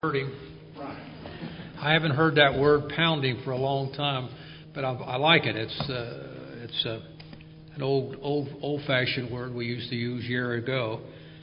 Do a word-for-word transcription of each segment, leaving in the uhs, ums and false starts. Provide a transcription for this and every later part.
Hurting. I haven't heard that word pounding for a long time, but I, I like it. It's uh, it's uh, an old old old-fashioned word we used to use years ago,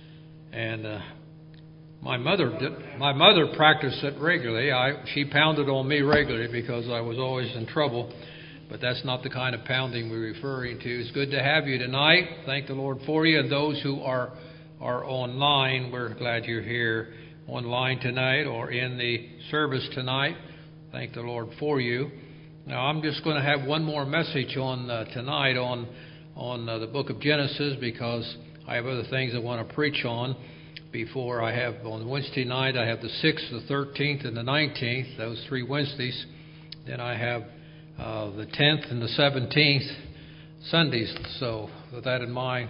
and uh, my mother did, my mother practiced it regularly. I she pounded on me regularly because I was always in trouble. But that's not the kind of pounding we're referring to. It's good to have you tonight. Thank the Lord for you, and those who are are online, we're glad you're here. Online tonight or in the service tonight. Thank the Lord for you. Now I'm just going to have one more message on uh, tonight on on uh, the book of Genesis, because I have other things I want to preach on before I have on Wednesday night. I have the sixth, the thirteenth, and the nineteenth, those three Wednesdays. Then I have uh, the tenth and the seventeenth Sundays. So with that in mind,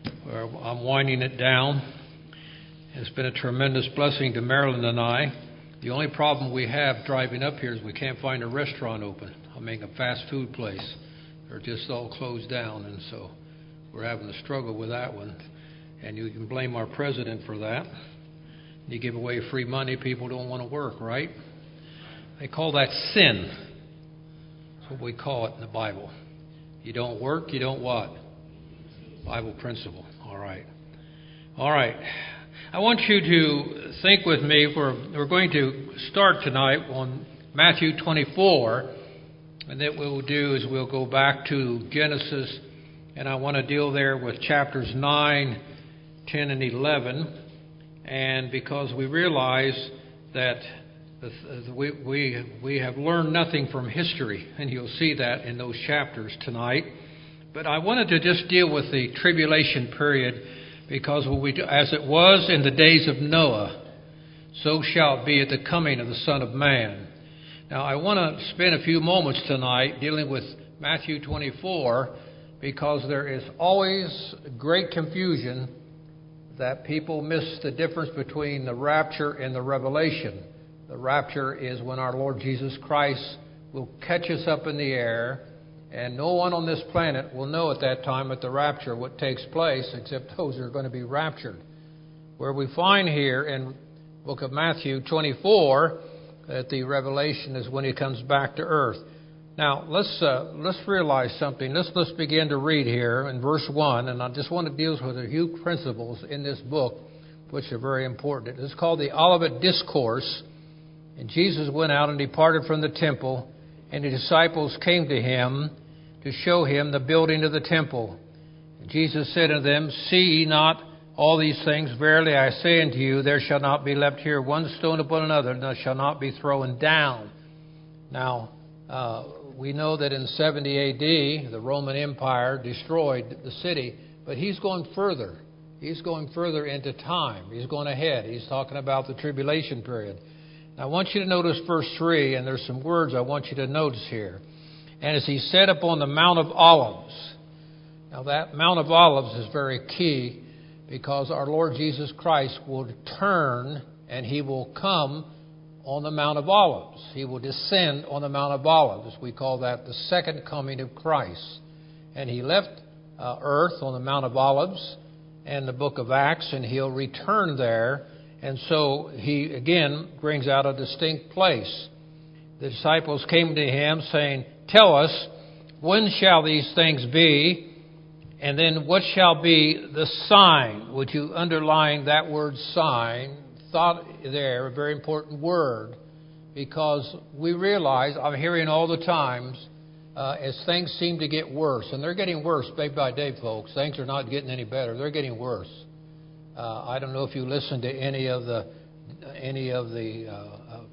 I'm winding it down. It's been a tremendous blessing to Marilyn and I. The only problem we have driving up here is we can't find a restaurant open. I mean, a fast food place. They're just all closed down, and so we're having to struggle with that one. And you can blame our president for that. You give away free money, people don't want to work, right? They call that sin. That's what we call it in the Bible. You don't work, you don't what? Bible principle. All right. All right. I want you to think with me. We're, we're going to start tonight on Matthew twenty-four. And what we'll do is we'll go back to Genesis. And I want to deal there with chapters nine, ten, and eleven. And because we realize that we, we, we have learned nothing from history. And you'll see that in those chapters tonight. But I wanted to just deal with the tribulation period. Because we do, as it was in the days of Noah, so shall it be at the coming of the Son of Man. Now, I want to spend a few moments tonight dealing with Matthew twenty-four, because there is always great confusion that people miss the difference between the rapture and the revelation. The rapture is when our Lord Jesus Christ will catch us up in the air. And no one on this planet will know at that time at the rapture what takes place except those who are going to be raptured. Where we find here in the book of Matthew twenty-four that the revelation is when he comes back to earth. Now, let's uh, let's realize something. Let's, let's begin to read here in verse one. And I just want to deal with a few principles in this book which are very important. It's called the Olivet Discourse. And Jesus went out and departed from the temple, and the disciples came to him to show him the building of the temple. And Jesus said unto them, See ye not all these things? Verily I say unto you, there shall not be left here one stone upon another, that shall not be thrown down. Now, uh, we know that in seventy A D, the Roman Empire destroyed the city, but he's going further. He's going further into time. He's going ahead. He's talking about the tribulation period. Now, I want you to notice verse three, and there's some words I want you to notice here. And as he sat upon the Mount of Olives. Now, that Mount of Olives is very key, because our Lord Jesus Christ will return and he will come on the Mount of Olives. He will descend on the Mount of Olives. We call that the second coming of Christ. And he left uh, earth on the Mount of Olives and the book of Acts, and he'll return there. And so he, again, brings out a distinct place. The disciples came to him saying, Tell us, when shall these things be? And then what shall be the sign? Would you underline that word sign? Thought there, a very important word. Because we realize, I'm hearing all the times, uh, as things seem to get worse. And they're getting worse day by day, folks. Things are not getting any better. They're getting worse. Uh, I don't know if you listen to any of the any of the uh, uh,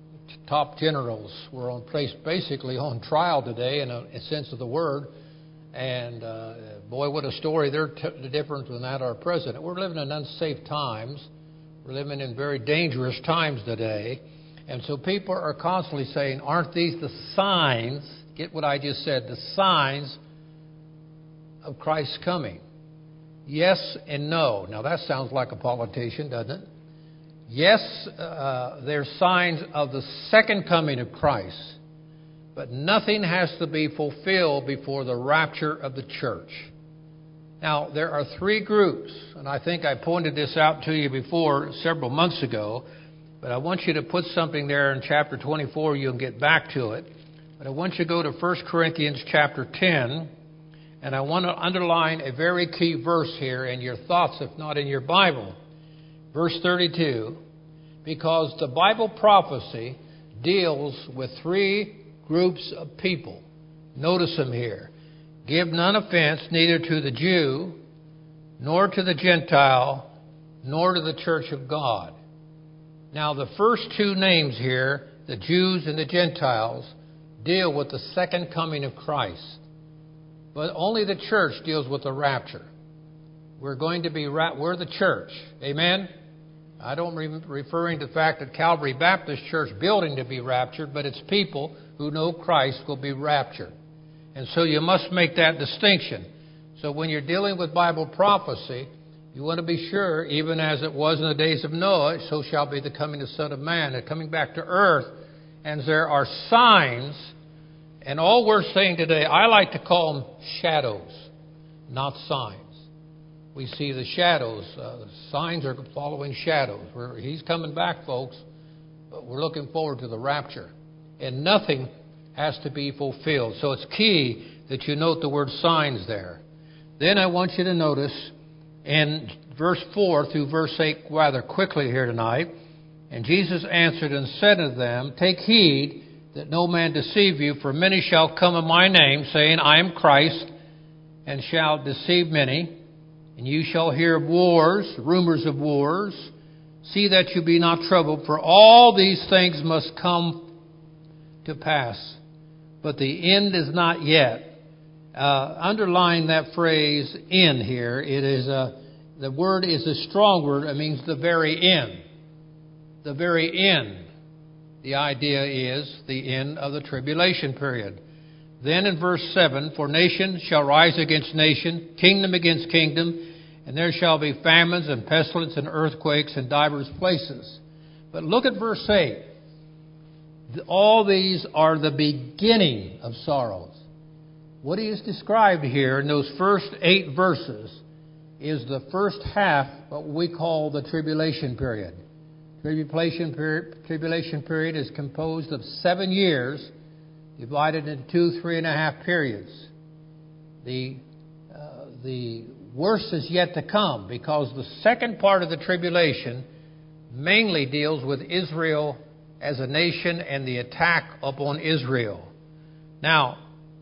top generals. Were on place basically on trial today, in a, a sense of the word. And uh, boy, what a story! They're t- different than that. Our president. We're living in unsafe times. We're living in very dangerous times today, and so people are constantly saying, "Aren't these the signs?" Get what I just said? The signs of Christ's coming. Yes and no. Now that sounds like a politician, doesn't it? Yes, uh, they're signs of the second coming of Christ. But nothing has to be fulfilled before the rapture of the church. Now, there are three groups, and I think I pointed this out to you before several months ago. But I want you to put something there in chapter twenty-four. You'll get back to it. But I want you to go to First Corinthians chapter ten. And I want to underline a very key verse here in your thoughts, if not in your Bible. Verse thirty-two. Because the Bible prophecy deals with three groups of people. Notice them here. Give none offense neither to the Jew, nor to the Gentile, nor to the church of God. Now, the first two names here, the Jews and the Gentiles, deal with the second coming of Christ. But only the church deals with the rapture. We're going to be, ra- we're the church. Amen? I don't re- referring to the fact that Calvary Baptist Church building to be raptured, but it's people who know Christ will be raptured. And so you must make that distinction. So when you're dealing with Bible prophecy, you want to be sure, even as it was in the days of Noah, so shall be the coming of the Son of Man, and coming back to earth. And there are signs, and all we're saying today, I like to call them shadows, not signs. We see the shadows. Uh, the signs are following shadows. We're, he's coming back, folks, but we're looking forward to the rapture. And nothing has to be fulfilled. So it's key that you note the word signs there. Then I want you to notice in verse four through verse eight rather quickly here tonight. And Jesus answered and said to them, Take heed that no man deceive you, for many shall come in my name, saying, I am Christ, and shall deceive many. And you shall hear of wars, rumors of wars. See that you be not troubled, for all these things must come to pass. But the end is not yet. Uh, underline that phrase "in" here. It is a, the word is a strong word. It means the very end. The very end. The idea is the end of the tribulation period. Then in verse seven, For nation shall rise against nation, kingdom against kingdom, and there shall be famines and pestilence and earthquakes in divers places. But look at verse eight. All these are the beginning of sorrows. What he has described here in those first eight verses is the first half, what we call the tribulation period. Tribulation period, tribulation period is composed of seven years divided into two, three and a half periods. The, uh, the worst is yet to come, because the second part of the tribulation mainly deals with Israel as a nation and the attack upon Israel. Now,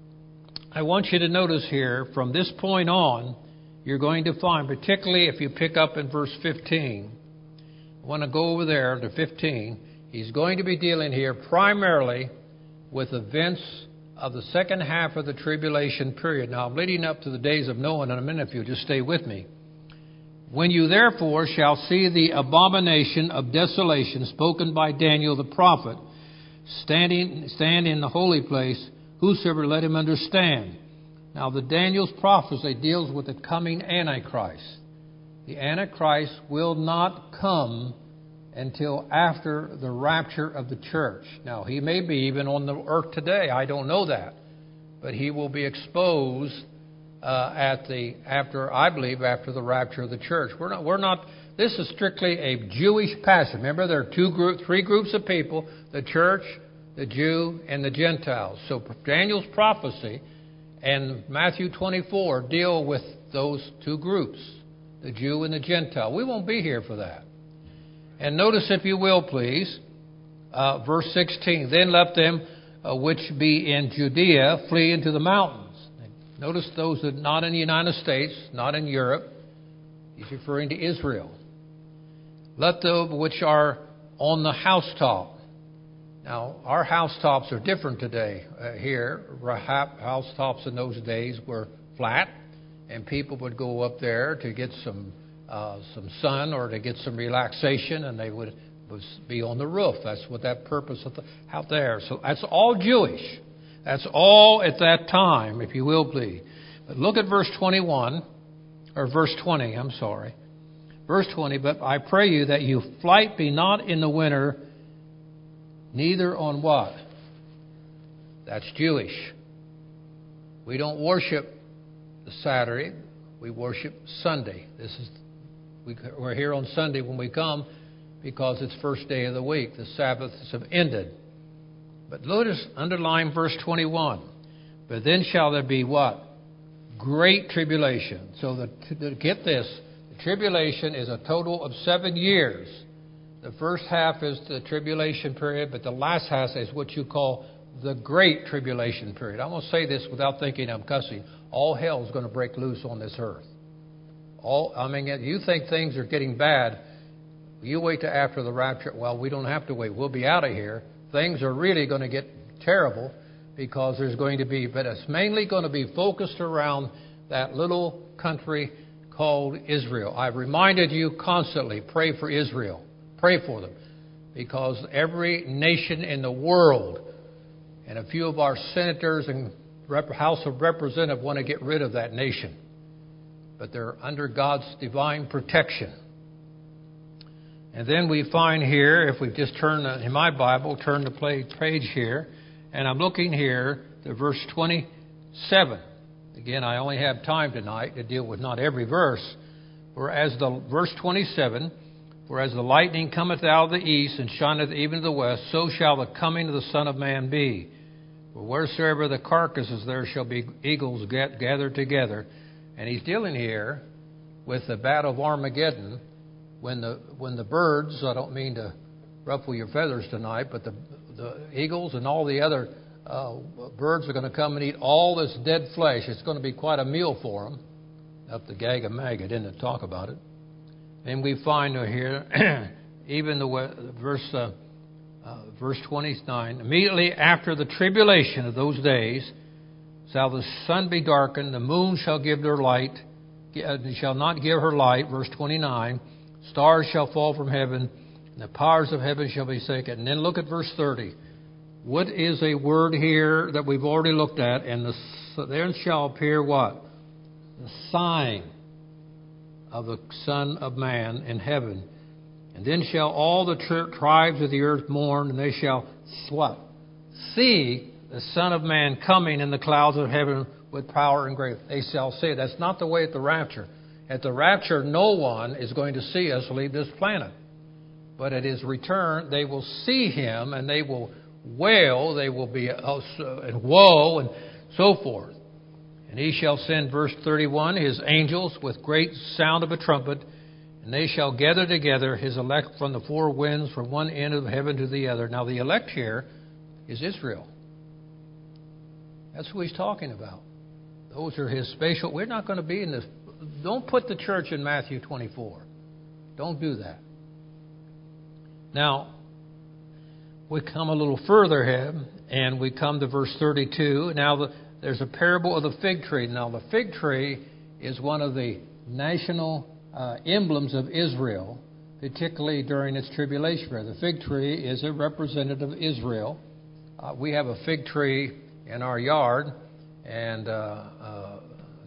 I want you to notice here, from this point on, you're going to find, particularly if you pick up in verse fifteen, I want to go over there to fifteen. He's going to be dealing here primarily with events of the second half of the tribulation period. Now, I'm leading up to the days of Noah in a minute, if you'll just stay with me. When you therefore shall see the abomination of desolation spoken by Daniel the prophet, standing stand in the holy place, whosoever let him understand. Now, the Daniel's prophecy deals with the coming Antichrist. The Antichrist will not come until after the rapture of the church. Now, he may be even on the earth today. I don't know that. But he will be exposed uh, at the after, I believe, after the rapture of the church. We're not. We're not. This is strictly a Jewish passage. Remember, there are two group, three groups of people: the church, the Jew, and the Gentiles. So Daniel's prophecy and Matthew twenty-four deal with those two groups, the Jew and the Gentile. We won't be here for that. And notice, if you will, please, uh, verse sixteen. Then let them uh, which be in Judea flee into the mountains. Notice those that are not in the United States, not in Europe. He's referring to Israel. Let those which are on the housetop. Now, our housetops are different today. Uh, here, housetops in those days were flat, and people would go up there to get some uh, some sun or to get some relaxation, and they would be on the roof. That's what that purpose of the, out there. So that's all Jewish. That's all at that time, if you will, please. But look at verse twenty-one, or verse twenty, I'm sorry. Verse twenty, but I pray you that you flight be not in the winter, neither on what? That's Jewish. We don't worship the Saturday. We worship Sunday. This is we, we're here on Sunday when we come because it's first day of the week. The Sabbaths have ended. But notice, underline verse twenty-one. But then shall there be what? Great tribulation. So the, to get this, the tribulation is a total of seven years. The first half is the tribulation period, but the last half is what you call the Great Tribulation period. I'm going to say this without thinking I'm cussing. All hell is going to break loose on this earth. All, I mean, you think things are getting bad. You wait till after the rapture. Well, we don't have to wait. We'll be out of here. Things are really going to get terrible because there's going to be, but it's mainly going to be focused around that little country called Israel. I've reminded you constantly, pray for Israel. Pray for them. Because every nation in the world, and a few of our senators and House of Representatives want to get rid of that nation. But they're under God's divine protection. And then we find here, if we just turn in my Bible, turn the page here, and I'm looking here to verse twenty-seven. Again, I only have time tonight to deal with not every verse. Whereas the verse twenty-seven, whereas the lightning cometh out of the east and shineth even to the west, so shall the coming of the Son of Man be. For wheresoever the carcass is, there shall be eagles get, gathered together. And he's dealing here with the battle of Armageddon. When the when the birds, I don't mean to ruffle your feathers tonight, but the the eagles and all the other uh, birds are going to come and eat all this dead flesh. It's going to be quite a meal for them. Up the Gag and Magog didn't talk about it. And we find here, even the verse uh, uh, verse twenty-nine, immediately after the tribulation of those days shall the sun be darkened, the moon shall give their light, shall not give her light. Verse twenty-nine. Stars shall fall from heaven, and the powers of heaven shall be shaken. And then look at verse thirty. What is a word here that we've already looked at? And the, there shall appear what? The sign of the Son of Man in heaven. And then shall all the tri- tribes of the earth mourn, and they shall what? See the Son of Man coming in the clouds of heaven with power and grace. They shall see it. That's not the way at the rapture. At the rapture, no one is going to see us leave this planet. But at His return, they will see Him, and they will wail, they will be uh, and woe, and so forth. And He shall send, verse thirty-one, His angels with great sound of a trumpet, and they shall gather together His elect from the four winds, from one end of heaven to the other. Now, the elect here is Israel. That's who He's talking about. Those are His spatial. We're not going to be in this. Don't put the church in Matthew twenty-four. Don't do that. Now, we come a little further ahead, and we come to verse thirty-two. Now, the, there's a parable of the fig tree. Now, the fig tree is one of the national uh, emblems of Israel, particularly during its tribulation period. The fig tree is a representative of Israel. Uh, we have a fig tree in our yard, and uh, uh,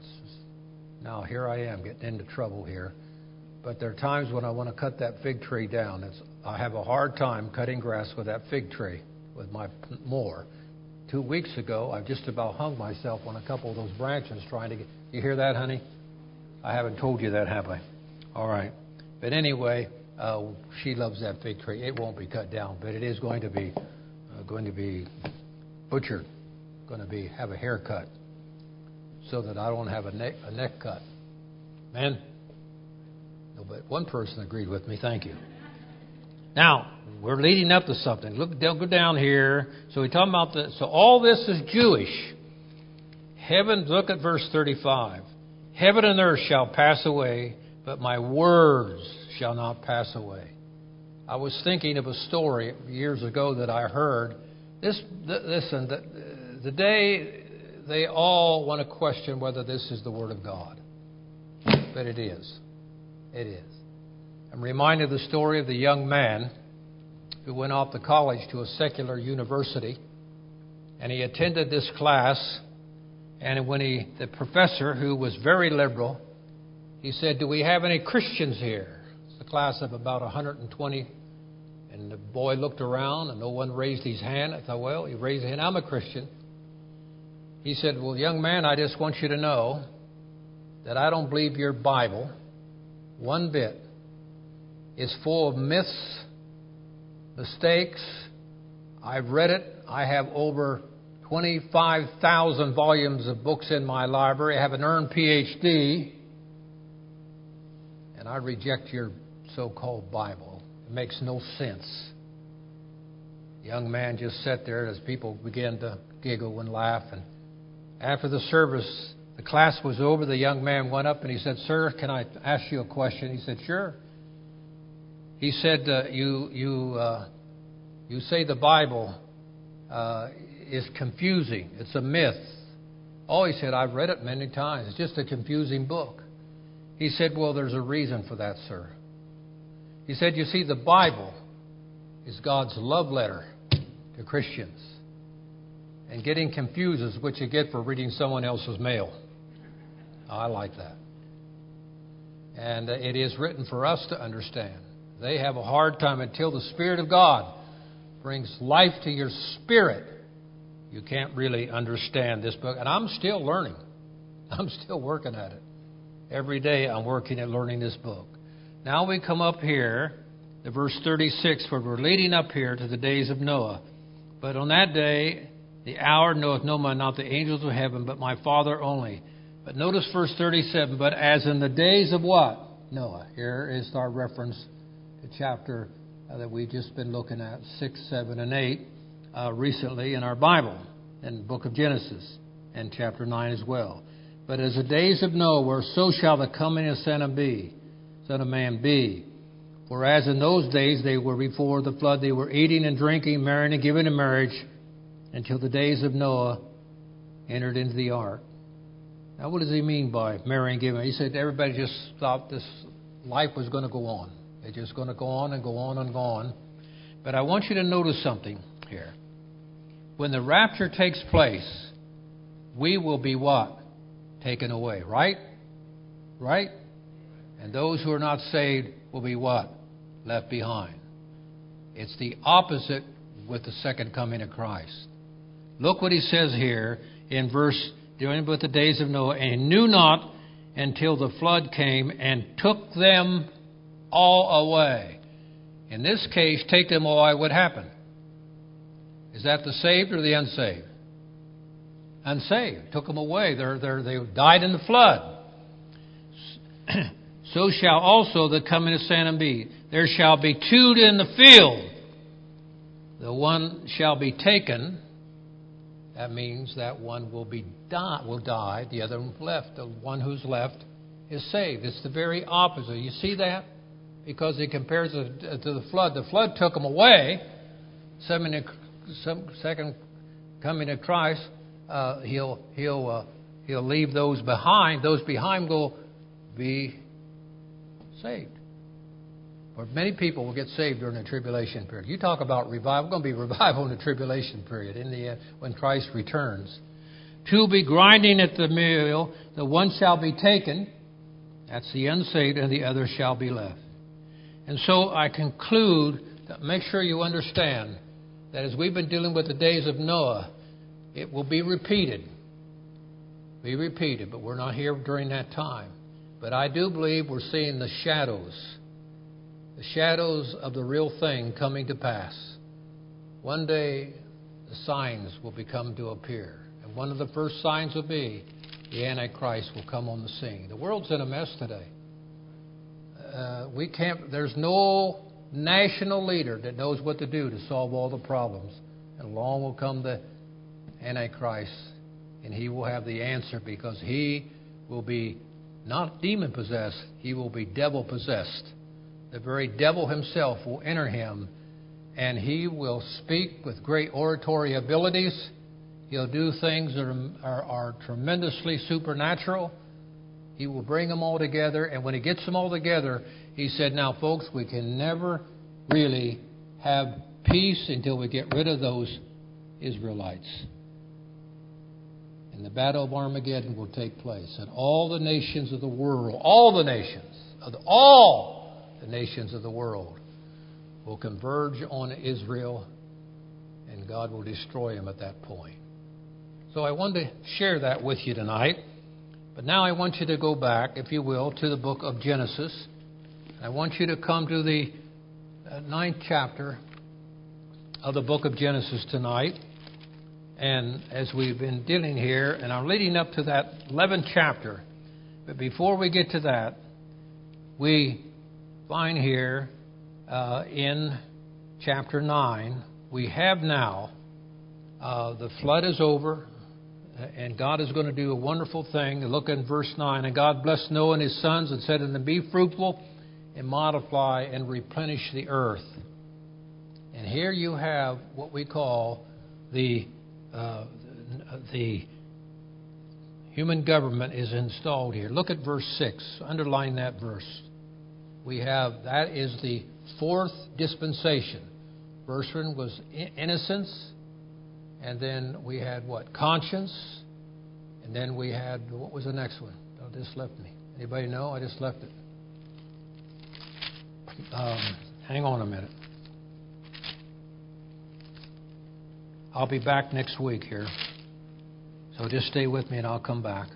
now here I am getting into trouble here. But there are times when I want to cut that fig tree down. It's, I have a hard time cutting grass with that fig tree, with my mower. Two weeks ago, I just about hung myself on a couple of those branches trying to get... You hear that, honey? I haven't told you that, have I? All right. But anyway, uh, she loves that fig tree. It won't be cut down, but it is going to be uh, going to be butchered, going to be have a haircut, so that I don't have a neck a neck cut. Man. No, but one person agreed with me. Thank you. Now, we're leading up to something. Look, go down here. So we're talking about the. So all this is Jewish. Heaven. Look at verse thirty-five. Heaven and earth shall pass away, but my words shall not pass away. I was thinking of a story years ago that I heard. This, th- listen, the, the day they all want to question whether this is the Word of God, but it is. It is. I'm reminded of the story of the young man who went off to college to a secular university, and he attended this class. And when he, the professor, who was very liberal, he said, "Do we have any Christians here?" It's a class of about one hundred twenty. And the boy looked around, and no one raised his hand. I thought, well, he raised his hand. I'm a Christian. He said, "Well, young man, I just want you to know that I don't believe your Bible one bit. It's full of myths mistakes. I've read it. I have over twenty-five thousand volumes of books in my library. I have an earned P H D. And I reject your so-called Bible. It makes no sense. The young man just sat there as people began to giggle and laugh. And after the service, the class was over, the young man went up and he said, "Sir, can I ask you a question?" He said, "Sure." He said, uh, you, you, uh, you say the Bible uh, is confusing. It's a myth. Oh, he said, "I've read it many times. It's just a confusing book." He said, "Well, there's a reason for that, sir." He said, "You see, the Bible is God's love letter to Christians. And getting confused is what you get for reading someone else's mail." I like that. And it is written for us to understand. They have a hard time until the Spirit of God brings life to your spirit. You can't really understand this book. And I'm still learning. I'm still working at it. Every day I'm working at learning this book. Now we come up here to verse thirty-six, where we're leading up here to the days of Noah. "But on that day, the hour knoweth no man, not the angels of heaven, but my Father only." But notice verse thirty-seven, "But as in the days of" what? Noah. Here is our reference to chapter uh, that we've just been looking at, six, seven, and eight, uh, recently in our Bible, in the book of Genesis, and chapter nine as well. "But as the days of Noah were, so shall the coming of Son of be, Son of Man be. For as in those days they were before the flood, they were eating and drinking, marrying and giving in marriage, until the days of Noah entered into the ark." Now, what does he mean by marrying and giving? He said everybody just thought this life was going to go on. It's just going to go on and go on and go on. But I want you to notice something here. When the rapture takes place, we will be what? Taken away, right? Right? And those who are not saved will be what? Left behind. It's the opposite with the second coming of Christ. Look what he says here in verse, during with the days of Noah, "And he knew not until the flood came and took them all away." In this case, take them away, what happened? Is that the saved or the unsaved? Unsaved. Took them away. They're, they're, they died in the flood. "So shall also the coming of Son be. There shall be two in the field. The one shall be taken." That means that one will be die, will die. The other one left. The one who's left is saved. It's the very opposite. You see that? Because he compares it to the flood. The flood took them away. Second coming of Christ, uh, he'll he'll uh, he'll leave those behind. Those behind will be saved. Or many people will get saved during the tribulation period. You talk about revival. Going to be revival in the tribulation period, in the end, when Christ returns. "Two will be grinding at the mill. The one shall be taken," that's the unsaved, "and the other shall be left." And so I conclude that make sure you understand that as we've been dealing with the days of Noah, it will be repeated. Be repeated, but we're not here during that time. But I do believe we're seeing the shadows. The shadows of the real thing coming to pass. One day, the signs will become to appear. And one of the first signs will be the Antichrist will come on the scene. The world's in a mess today. Uh, we can't. There's no national leader that knows what to do to solve all the problems. And along will come the Antichrist, and he will have the answer because he will be not demon-possessed. He will be devil-possessed. The very devil himself will enter him, and he will speak with great oratory abilities. He'll do things that are, are, are tremendously supernatural. He will bring them all together, and when he gets them all together, he said, "Now, folks, we can never really have peace until we get rid of those Israelites." And the battle of Armageddon will take place, and all the nations of the world, all the nations, of the, all the nations of the world will converge on Israel, and God will destroy them at that point. So I wanted to share that with you tonight. But now I want you to go back, if you will, to the book of Genesis. I want you to come to the ninth chapter of the book of Genesis tonight. And as we've been dealing here, and I'm leading up to that eleventh chapter. But before we get to that, we find here uh, in chapter nine, we have now, uh, the flood is over, and God is going to do a wonderful thing. Look in verse nine. And God blessed Noah and his sons and said unto them, Be fruitful and multiply and replenish the earth. And here you have what we call the uh, the human government is installed here. Look at verse six. Underline that verse. We have, that is the fourth dispensation. First one was innocence. And then we had what? Conscience. And then we had, what was the next one? Oh, this left me. Anybody know? I just left it. Um, hang on a minute. I'll be back next week here. So just stay with me and I'll come back.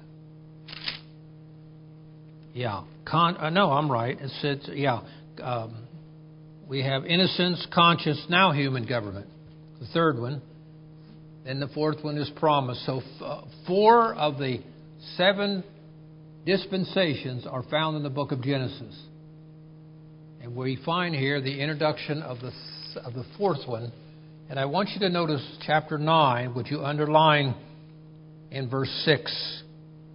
Yeah. Con- uh, no, I'm right. It says, yeah. Um, we have innocence, conscience, now human government. The third one. Then the fourth one is promise. So f- four of the seven dispensations are found in the book of Genesis. And we find here the introduction of the of the fourth one. And I want you to notice chapter nine, which you underline in verse six.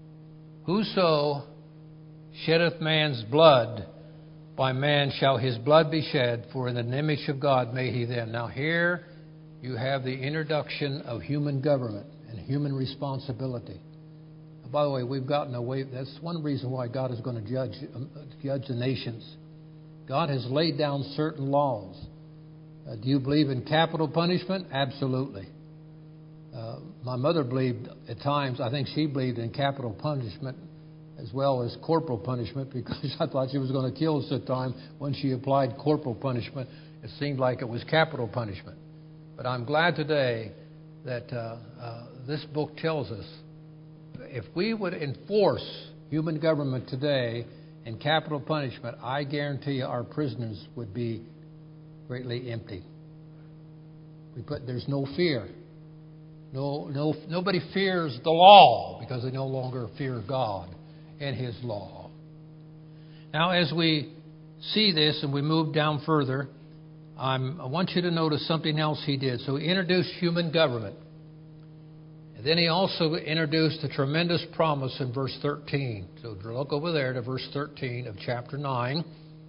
Whoso sheddeth man's blood, by man shall his blood be shed, for in the image of God made he them. Now here you have the introduction of human government and human responsibility. And by the way, we've gotten away. That's one reason why God is going to judge um, judge the nations. God has laid down certain laws. Uh, do you believe in capital punishment? Absolutely. Uh, my mother believed at times, I think she believed in capital punishment as well as corporal punishment, because I thought she was going to kill us at the time when she applied corporal punishment. It seemed like it was capital punishment. But I'm glad today that uh, uh, this book tells us if we would enforce human government today in capital punishment, I guarantee you our prisoners would be greatly empty. We put there's no fear. No, no, nobody fears the law because they no longer fear God and His law. Now, as we see this and we move down further, I'm, I want you to notice something else He did. So He introduced human government. And then He also introduced a tremendous promise in verse thirteen. So look over there to verse thirteen of chapter nine.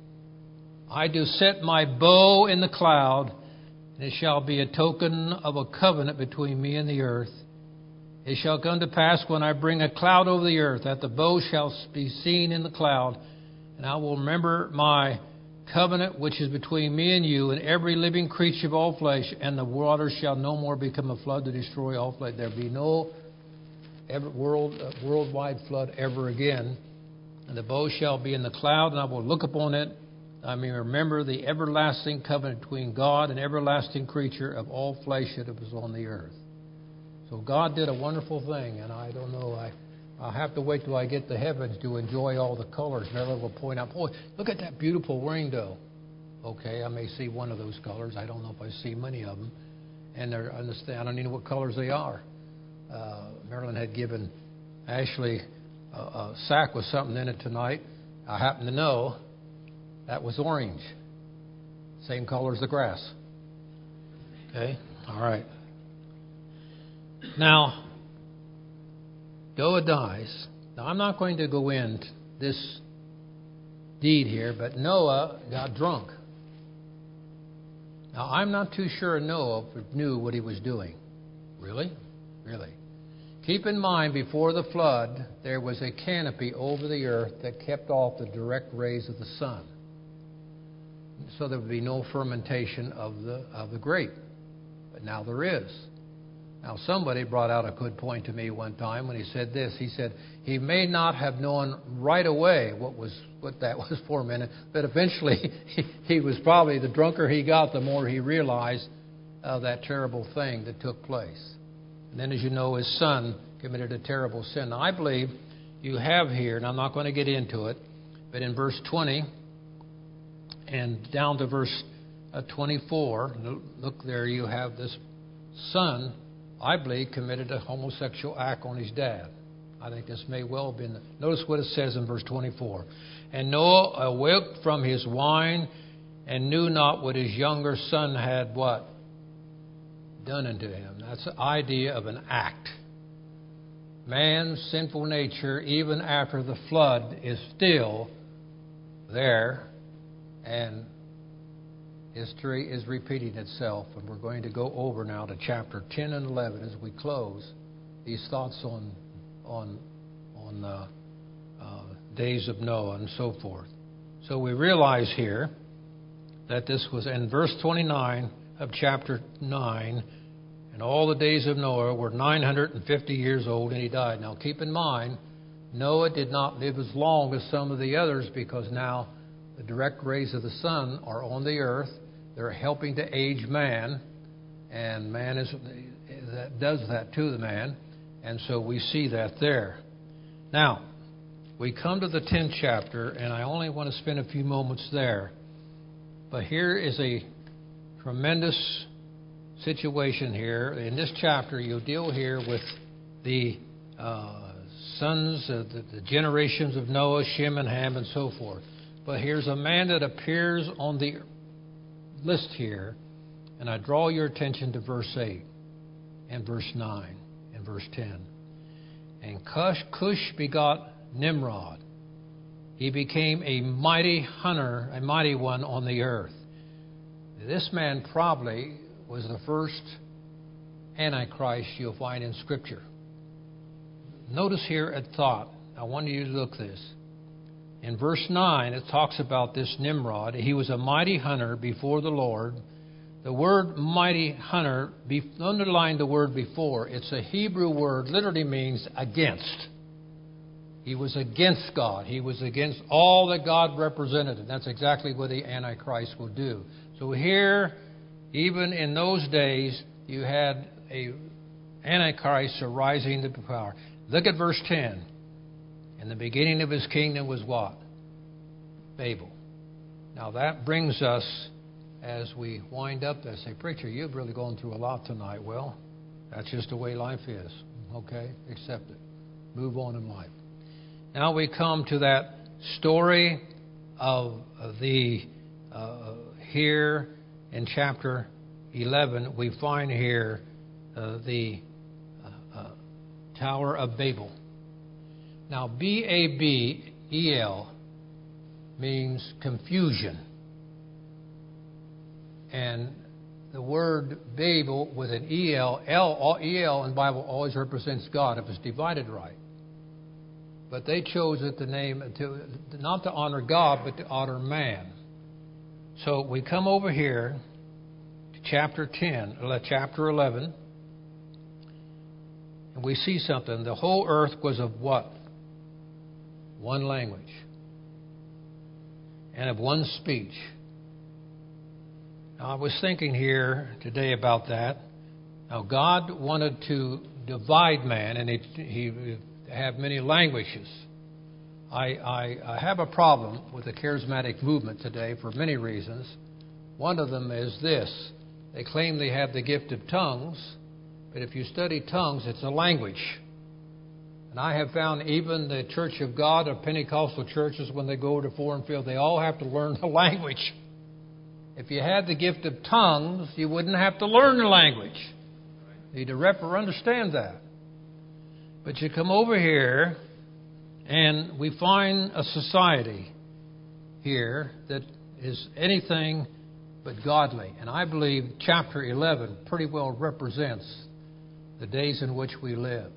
I do set my bow in the cloud, and it shall be a token of a covenant between me and the earth. It shall come to pass when I bring a cloud over the earth, that the bow shall be seen in the cloud, and I will remember my covenant which is between me and you and every living creature of all flesh, and the waters shall no more become a flood to destroy all flesh. There be no ever world uh, worldwide flood ever again. And the bow shall be in the cloud, and I will look upon it. I may remember the everlasting covenant between God and everlasting creature of all flesh that was on the earth. So God did a wonderful thing, and I don't know, I, I'll have to wait till I get to heaven to enjoy all the colors. Never will point out, boy, look at that beautiful rainbow. Okay, I may see one of those colors. I don't know if I see many of them. And they're, understand, I don't even know what colors they are. Uh, Marilyn had given Ashley a, a sack with something in it tonight. I happen to know that was orange. Same color as the grass. Okay? All right. Now, Noah dies. Now, I'm not going to go into this deed here, but Noah got drunk. Now, I'm not too sure Noah knew what he was doing. Really? Really. Keep in mind, before the flood, there was a canopy over the earth that kept off the direct rays of the sun. So there would be no fermentation of the of the grape. But now there is. Now somebody brought out a good point to me one time when he said this. He said he may not have known right away what was what that was for a minute, but eventually he, he was probably, the drunker he got, the more he realized uh, that terrible thing that took place. And then, as you know, his son committed a terrible sin. Now, I believe you have here, and I'm not going to get into it, but in verse twenty and down to verse uh, twenty-four, look there, you have this son, I believe, committed a homosexual act on his dad. I think this may well have been. Notice what it says in verse twenty-four. And Noah awoke from his wine and knew not what his younger son had what? Done unto him. That's the idea of an act. Man's sinful nature, even after the flood, is still there, and history is repeating itself. And we're going to go over now to chapter ten and eleven as we close these thoughts on on on uh, uh, days of Noah and so forth. So we realize here that this was in verse twenty-nine of chapter nine. And all the days of Noah were nine hundred fifty years old, and he died. Now, keep in mind, Noah did not live as long as some of the others, because now the direct rays of the sun are on the earth. They're helping to age man, and man is that does that to the man, and so we see that there. Now, we come to the tenth chapter, and I only want to spend a few moments there. But here is a tremendous situation here. In this chapter, you'll deal here with the uh, sons, uh, the, the generations of Noah, Shem and Ham, and so forth. But here's a man that appears on the list here, and I draw your attention to verse eight and verse nine and verse ten. And Cush, Cush begot Nimrod. He became a mighty hunter, a mighty one on the earth. This man probably was the first Antichrist you'll find in Scripture. Notice here a thought. I want you to look this. In verse nine, it talks about this Nimrod. He was a mighty hunter before the Lord. The word mighty hunter, underline the word before. It's a Hebrew word, literally means against. He was against God. He was against all that God represented. And that's exactly what the Antichrist will do. So here, even in those days, you had a Antichrist arising to power. Look at verse ten. And the beginning of his kingdom was what? Babel. Now that brings us, as we wind up, I say, preacher, you've really gone through a lot tonight. Well, that's just the way life is. Okay? Accept it. Move on in life. Now we come to that story of the, uh, here in chapter eleven, we find here uh, the uh, uh, Tower of Babel. Now, B A B E L means confusion. And the word Babel with an E L, L, E L in the Bible always represents God if it's divided right. But they chose it to name, to, not to honor God, but to honor man. So we come over here to chapter ten, chapter eleven, and we see something. The whole earth was of what? One language and of one speech. Now, I was thinking here today about that. Now, God wanted to divide man, and he, he have many languages. I, I, I have a problem with the charismatic movement today for many reasons. One of them is this. They claim they have the gift of tongues, but if you study tongues, it's a language. And I have found even the Church of God or Pentecostal churches, when they go over to foreign field, they all have to learn the language. If you had the gift of tongues, you wouldn't have to learn the language. You need to rep or understand that. But you come over here, and we find a society here that is anything but godly. And I believe chapter eleven pretty well represents the days in which we live.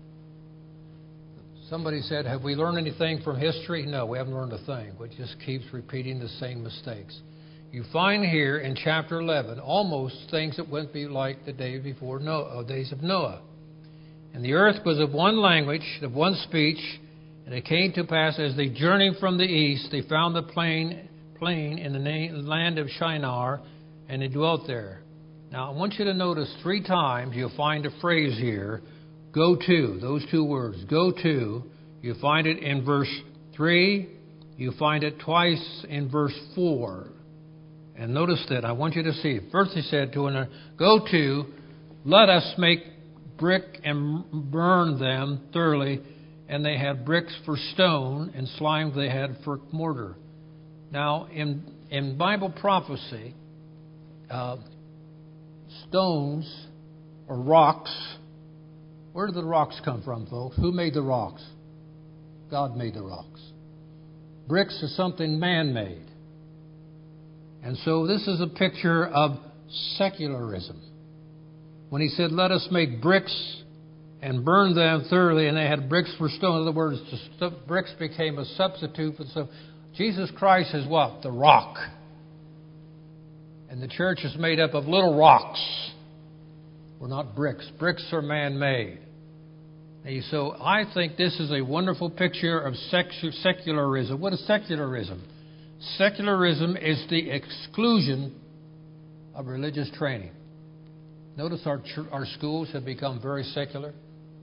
Somebody said, have we learned anything from history? No, we haven't learned a thing. It just keeps repeating the same mistakes. You find here in chapter eleven almost things that wouldn't be like the day before Noah, days of Noah. And the earth was of one language, of one speech, and it came to pass as they journeyed from the east, they found the plain, plain in the land of Shinar, and they dwelt there. Now, I want you to notice three times you'll find a phrase here, go to, those two words, go to. You find it in verse three. You find it twice in verse four. And notice that. I want you to see. First he said to her, go to, let us make brick and burn them thoroughly. And they had bricks for stone, and slime they had for mortar. Now, in in Bible prophecy, uh, stones or rocks, where did the rocks come from, folks? Who made the rocks? God made the rocks. Bricks is something man-made. And so this is a picture of secularism. When he said, let us make bricks and burn them thoroughly, and they had bricks for stone. In other words, the bricks became a substitute for the. Jesus Christ is what? The rock. And the church is made up of little rocks. We're not bricks. Bricks are man-made. And so I think this is a wonderful picture of secularism. What is secularism? Secularism is the exclusion of religious training. Notice our our schools have become very secular.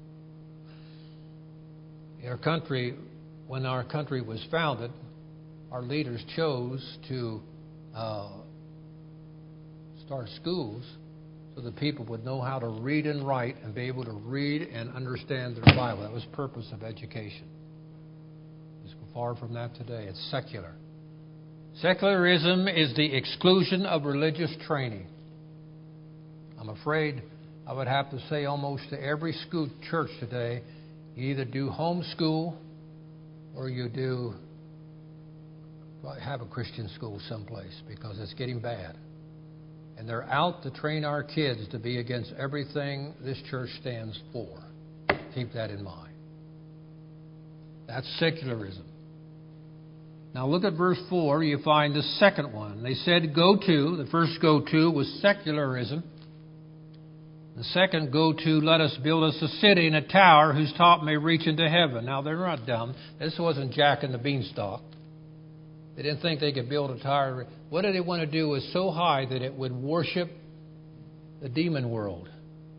Our country, when our country was founded, our leaders chose to uh, start schools so that people would know how to read and write and be able to read and understand their Bible. That was the purpose of education. It's far from that today. It's secular. Secularism is the exclusion of religious training. I'm afraid I would have to say almost to every school church today, you either do homeschool or you do have a Christian school someplace, because it's getting bad. And they're out to train our kids to be against everything this church stands for. Keep that in mind. That's secularism. Now look at verse four. You find the second one. They said go to. The first go to was secularism. The second go to, let us build us a city and a tower whose top may reach into heaven. Now they're not dumb. This wasn't Jack and the Beanstalk. They didn't think they could build a tower. What did they want to do was so high that it would worship the demon world.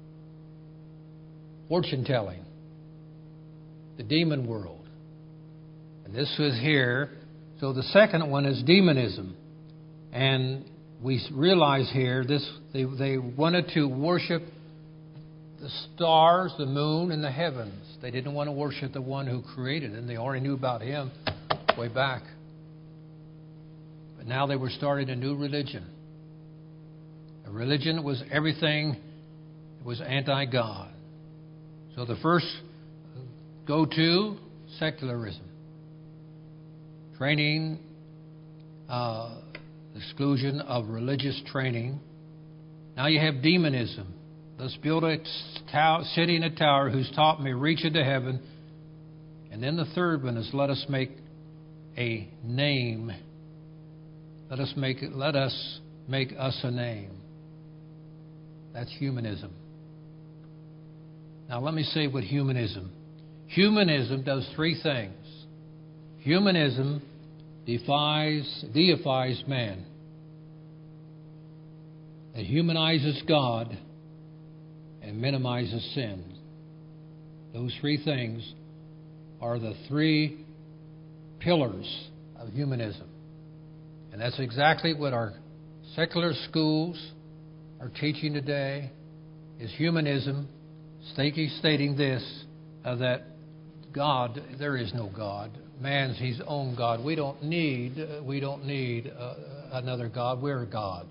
Fortune telling. The demon world. And this was here. So the second one is demonism. And we realize here this they, they wanted to worship the stars, the moon, and the heavens. They didn't want to worship the one who created them. They already knew about him way back. But now they were starting a new religion. A religion that was everything, it was anti-God. So the first go-to, secularism. Training, uh, exclusion of religious training. Now you have demonism. Let's build a tower, city and a tower whose top may reach into heaven. And then the third one is let us make a name. Let us make let us make us a name. That's humanism. Now let me say what humanism. Humanism does three things. Humanism defies, deifies man. It humanizes God and minimizes sin. Those three things are the three pillars of humanism. And that's exactly what our secular schools are teaching today, is humanism, stating this, uh, that God, there is no God. Man's his own God. We don't need, uh, we don't need uh, another God. We're gods.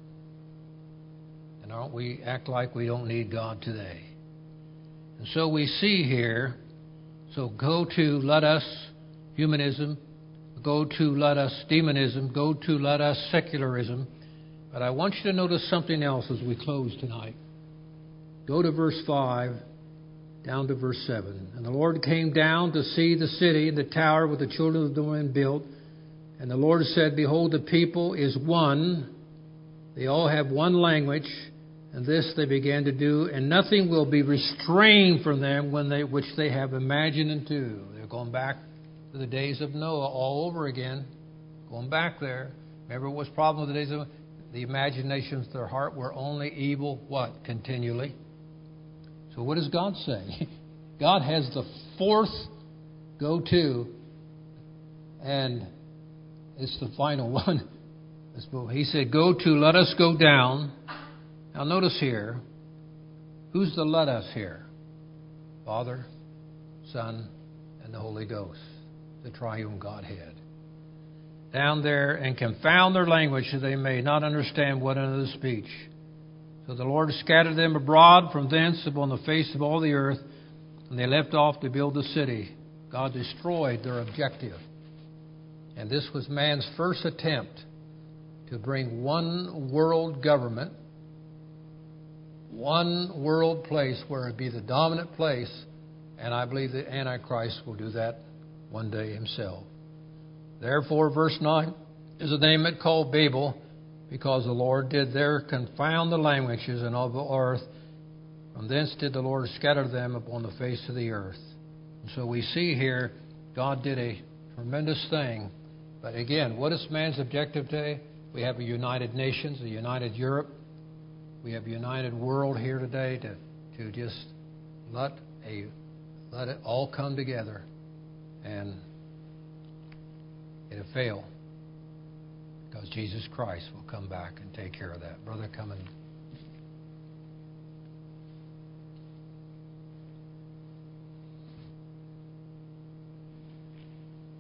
And aren't we act like we don't need God today? And so we see here, so go to let us humanism, go to let us demonism, go to let us secularism. But I want you to notice something else as we close tonight. Go to verse five, down to verse seven. And the Lord came down to see the city and the tower with the children of the men built. And the Lord said, behold, the people is one. They all have one language. And this they began to do. And nothing will be restrained from them when they, which they have imagined and do. They're going back to the days of Noah all over again. Going back there. Remember what was the problem with the days of Noah? The imaginations of their heart were only evil, what? Continually. So what does God say? God has the fourth go-to, and it's the final one. Let's move. He said, go to, let us go down. Now notice here, who's the let us here? Father, Son, and the Holy Ghost, the triune Godhead. Down there and confound their language so they may not understand one another's speech. So the Lord scattered them abroad from thence upon the face of all the earth, and they left off to build the city. God destroyed their objective. And this was man's first attempt to bring one world government, one world place where it be the dominant place, and I believe the Antichrist will do that one day himself. Therefore, verse nine is the name it called Babel, because the Lord did there confound the languages and of the earth. From thence did the Lord scatter them upon the face of the earth. And so we see here, God did a tremendous thing. But again, what is man's objective today? We have a united nations, a united Europe. We have a united world here today to, to just let a let it all come together. And it'll fail because Jesus Christ will come back and take care of that. Brother, come and